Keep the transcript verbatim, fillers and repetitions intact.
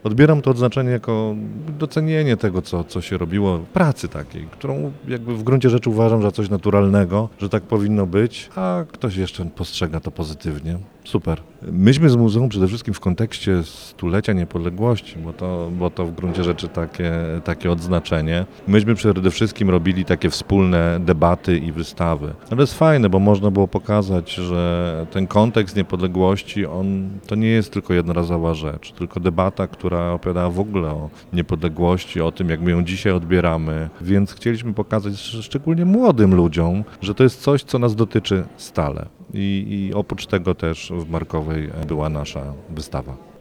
Odbieram to odznaczenie jako docenienie tego, co, co się robiło, pracy takiej, którą jakby w gruncie rzeczy uważam za coś naturalnego, że tak powinno być, a ktoś jeszcze postrzega to pozytywnie. Super. Myśmy z muzeum przede wszystkim w kontekście stulecia niepodległości, bo to, bo to w gruncie rzeczy takie, takie odznaczenie. Myśmy przede wszystkim robili takie wspólne debaty i wystawy. Ale to jest fajne, bo można było pokazać, że ten kontekst niepodległości, on to nie jest tylko jednorazowa rzecz, tylko debata, która opowiada w ogóle o niepodległości, o tym, jak my ją dzisiaj odbieramy. Więc chcieliśmy pokazać szczególnie młodym ludziom, że to jest coś, co nas dotyczy stale. I, i oprócz tego też w Markowej była nasza wystawa.